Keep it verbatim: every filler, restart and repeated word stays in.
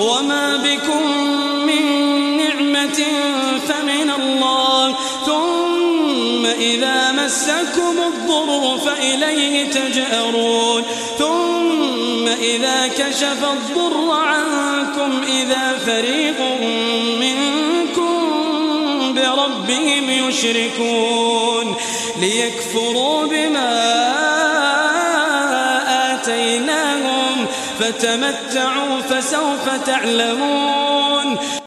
وما بكم من نعمة فمن الله ثم إذا مسكم الضر فإليه تجأرون ثم إذا كشف الضر عنكم إذا فريق منكم بربهم يشركون ليكفروا بما آتيناهم فتمتعوا فسوف تعلمون.